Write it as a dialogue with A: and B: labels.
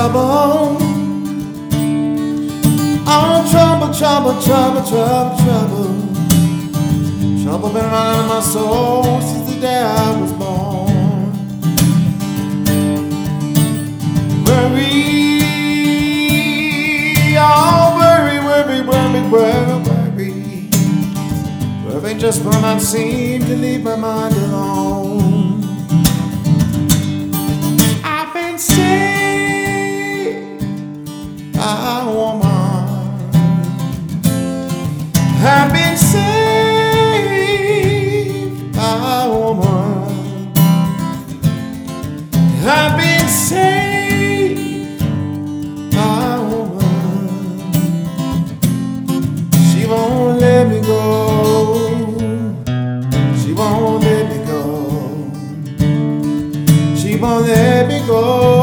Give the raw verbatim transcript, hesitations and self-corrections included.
A: trouble. Oh, trouble, trouble, trouble, trouble, trouble. Trouble been running my soul since the day I was born. Worry, oh, worry, worry, worry, worry, worry. Worry just will not seem to leave my mind alone. I've been saved by a woman. I've been saved by a woman. I've been saved by a woman. She won't let me go. She won't let me go. She won't let me go.